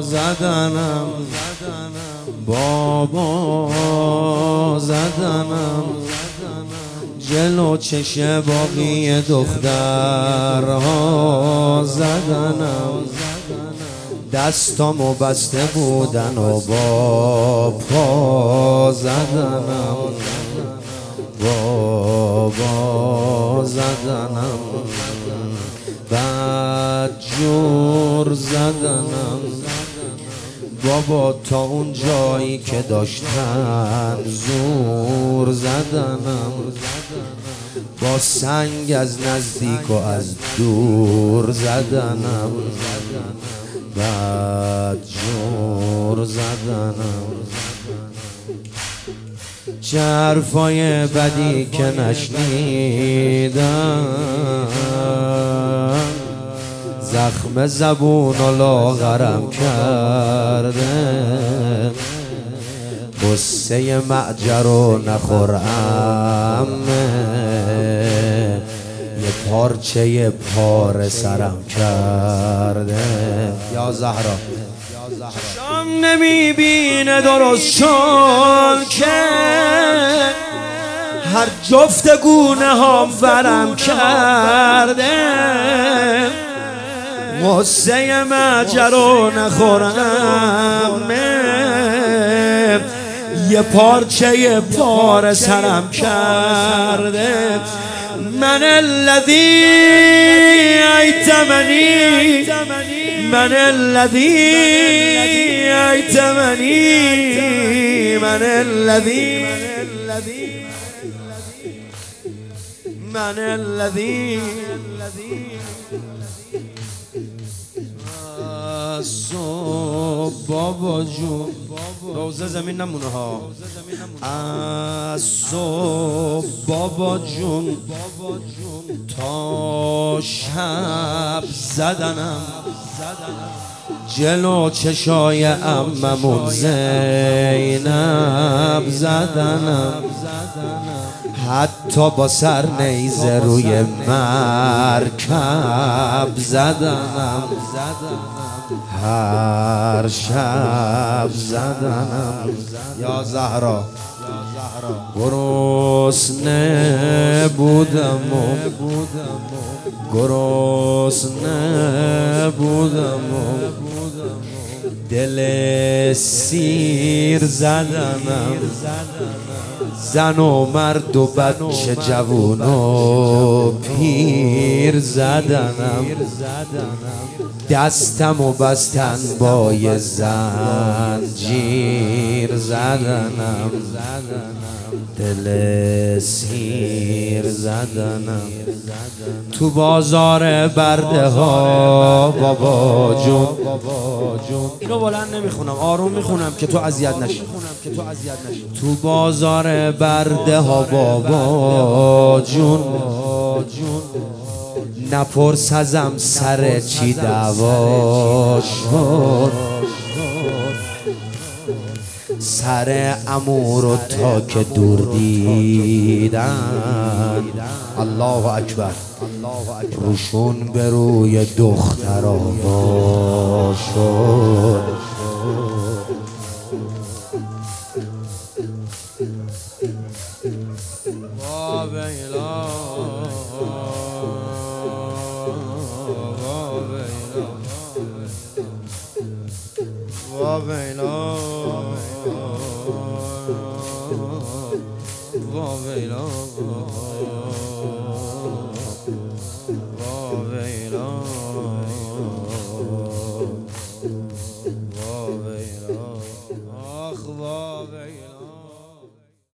زدنم، بابا زدنم، جلو چش باقی دخترها زدنم، دستامو بسته بودن و با پا زدنم، بابا زدنم، بدجور زدنم، بابا تا اون جایی که داشتن زور زدنم، با سنگ از نزدیک و از دور زدنم، بدجور زدنم، چه حرفای بدی که نشنیدم، زخم زبون و لاغرم کرده، قصه معجر رو نخورم، یه پارچه پاره سرم کرده. یا زهرا چشم نمیبینه درست چون که هر جفت گونه ها ورم کرده، قصه معجر رو نخورم، یه پارچه پاره سرم کرده. من الذی ایتمنی، من الذی ایتمنی، من الذی، من الذی صبح بابا جون روزه زمین نمونه ها، از صبح بابا جون تا شب زدنم، جلو چشای عممون زینب زدنم، حتی با سر نیزه روی مرکب زدنم، هر شب زدنم. یا زهرا گرسنه بودم و گرسنه بودم و دل سیر زدنم، زن و مرد و بچه جوون و پیر زدنم، دستم و بستن با یه زنجیر زدنم، دل سیر زدنم، تو بازار برده ها بابا جون. اینو بلند نمیخونم، آروم میخونم که تو اذیت نشی. تو بازار برده ها بابا جون، نپرس ازم سر چی دعوا شد، سر عمو رو تا که دور دیدن، الله اکبر، روشون به روی دختر آوا شد. ویلا